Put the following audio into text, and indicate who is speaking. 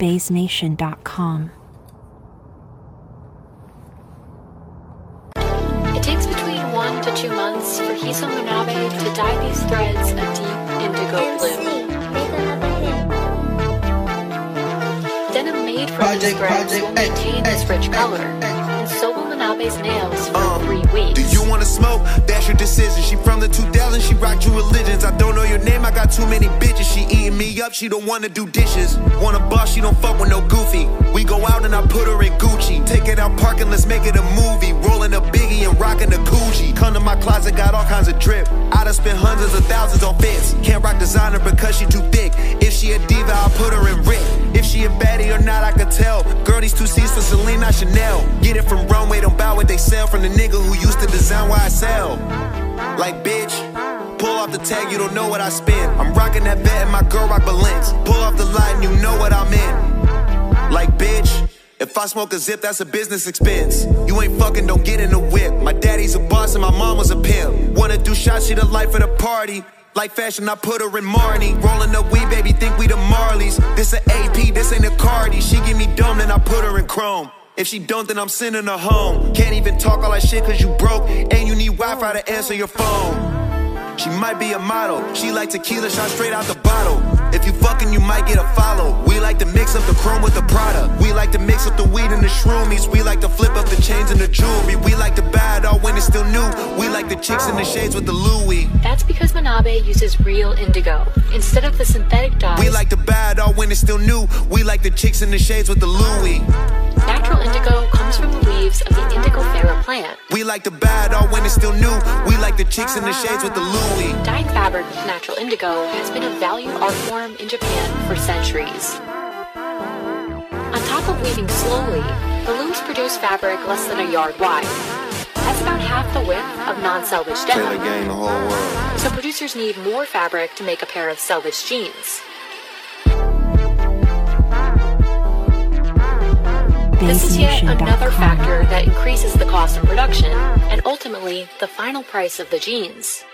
Speaker 1: BaseNation.com.
Speaker 2: It takes between 1 to 2 months for Hisa Manabe to dye these threads a deep indigo blue. Denim made from these threads will maintain this rich color, and so will Manabe's nails for 3 weeks.
Speaker 3: Do you wanna smoke? That's your decision. She from the 2000s, she rock true religions. I don't know your name, I got too many bitches. She eating me up, she don't wanna do dishes. Want a boss, she don't fuck with no goofy. We go out and I put her in Gucci. Take it out parking, let's make it a movie. Rolling a Biggie and rocking a Coogee. Come to my closet, got all kinds of drip. I done spent hundreds of thousands on fits. Can't rock designer because she too thick. If she a diva, I'll put her in Rick. If she a baddie or not, I could tell. Girl, these 2 C's for Celine, not Chanel. Get it from Runway, don't buy what they sell. From the nigga who used to design why I sell. Like bitch, pull off the tag, you don't know what I spend. I'm rocking that vet and my girl rock Balance. Pull off the light and you know what I'm in. Like bitch, if I smoke a zip, that's a business expense. You ain't fucking, don't get in the whip. My daddy's a boss and my mom was a pimp. Wanna do shots, she the life of the party. Like fashion, I put her in Marnie. Rolling up weed, baby, think we the Marleys. This a AP, this ain't a Cardi. She give me dumb, then I put her in chrome. If she don't, then I'm sending her home. Can't even talk all that shit cause you broke. And you need Wi-Fi to answer your phone. She might be a model. She like tequila shot straight out the bottle. If you fucking, you might get a follow. We like to mix up the chrome with the Prada. We like to mix up the weed and the shroomies. We like to flip up the chains and the jewelry. We like to buy it all when it's still new. We like the chicks in the shades with the Louis.
Speaker 2: That's because Manabe uses real indigo instead of the synthetic dyes.
Speaker 3: We like to buy it all when it's still new. We like the chicks in the shades with the Louis.
Speaker 2: Natural indigo comes from the leaves of the Indigofera plant.
Speaker 3: We like to buy it all when it's still new. We like the chicks in the shades with the Louis.
Speaker 2: Dyeing fabric with natural indigo has been a valued art form in Japan for centuries. On top of weaving slowly, the looms produce fabric less than a yard wide. That's about half the width of non-selvage denim.
Speaker 3: Taylor gang the whole world.
Speaker 2: So producers need more fabric to make a pair of selvage jeans. This is yet another factor that increases the cost of production and ultimately the final price of the jeans.